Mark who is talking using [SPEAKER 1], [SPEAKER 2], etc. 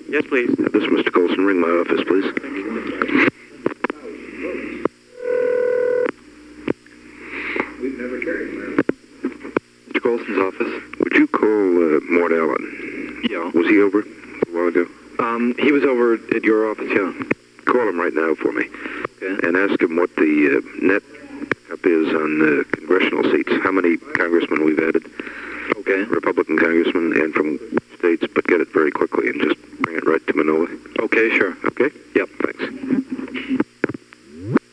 [SPEAKER 1] Yes, please.
[SPEAKER 2] This is Mr. Colson. Ring my office, please.
[SPEAKER 3] We've never carried him.
[SPEAKER 2] Mr. Colson's office. Would you call Mort Allen?
[SPEAKER 1] Yeah.
[SPEAKER 2] Was he over a while ago?
[SPEAKER 1] He was over at your office, yeah.
[SPEAKER 2] Call him right now for me.
[SPEAKER 1] Okay.
[SPEAKER 2] And ask him what the net up is on the congressional seats. How many congressmen we've added.
[SPEAKER 1] Okay.
[SPEAKER 2] Republican congressmen and from states, but get it very quick.